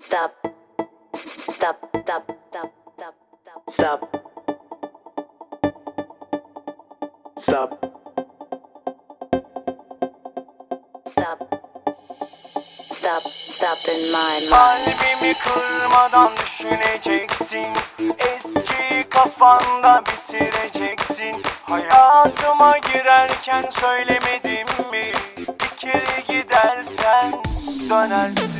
Stop. Stop. Stop. Stop. Stop. Stop. Stop. Stop. Stop in my mind. Kalbimi kırmadan düşünecektin, eski kafanda bitirecektin. Hayatıma girerken söylemedim mi? Bir kere gidersen dönersin.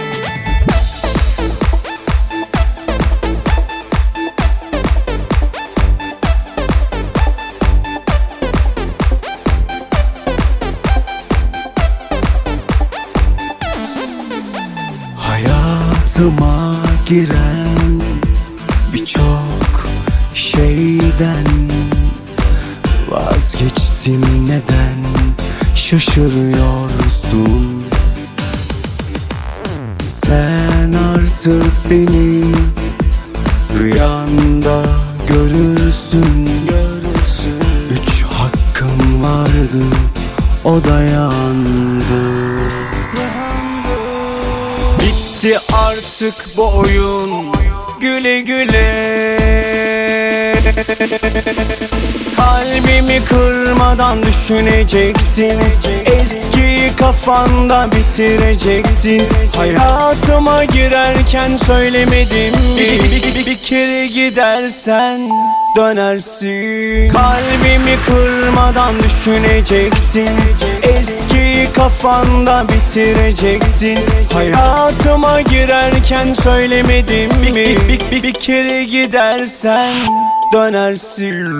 Hayatıma giren birçok şeyden vazgeçtim, neden şaşırıyorsun? Sen artık beni rüyanda görürsün. 3 hakkım vardı, o da yandı. Bitti artık bu oyun, güle güle. Kalbimi kırmadan düşünecektin, eski kafanda bitirecektin. Hayatıma girerken söylemedim mi? Bir kere gidersen dönersin. Kalbimi kırmadan düşünecektin, eski kafanda bitirecektin. Hayatıma girerken söylemedim mi? Bir kere gidersen dönersin.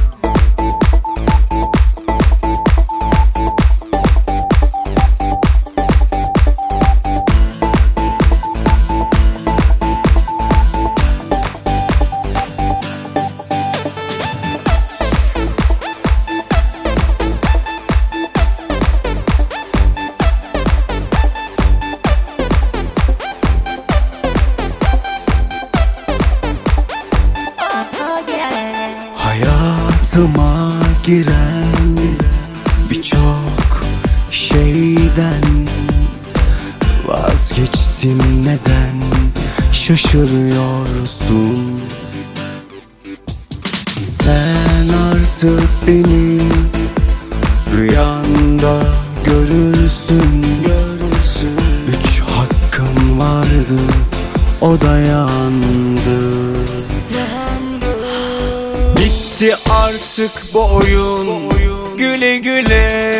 Hayatıma giren birçok şeyden vazgeçtim, neden şaşırıyorsun? Sen artık beni rüyanda görürsün. 3 hakkım vardı, o da yandı. Bitti artık bu oyun, güle güle.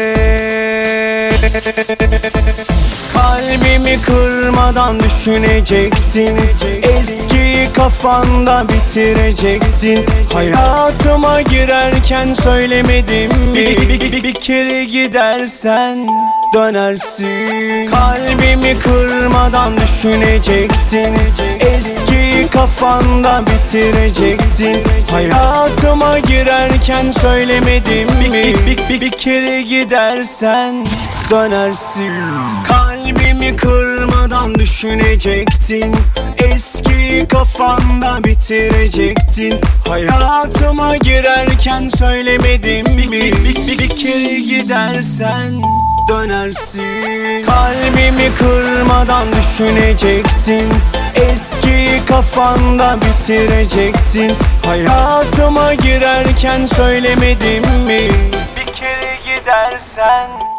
Kalbimi kırmadan düşünecektin, eski kafanda bitirecektin. Hayatıma girerken söylemedim mi? Bir kere gidersen dönersin. Kalbimi kırmadan düşünecektin, eski kafanda bitirecektin. Hayatıma girerken söylemedim mi? Bir kere gidersen dönersin. Kalbimi kırmadan düşünecektin, eski kafanda bitirecektin. Hayatıma girerken söylemedim mi? Bir kere gidersen dönersin. Kalbimi kırmadan düşünecektin, eski kafanda bitirecektin. Hayatıma girerken söylemedim mi? Bir kere gidersen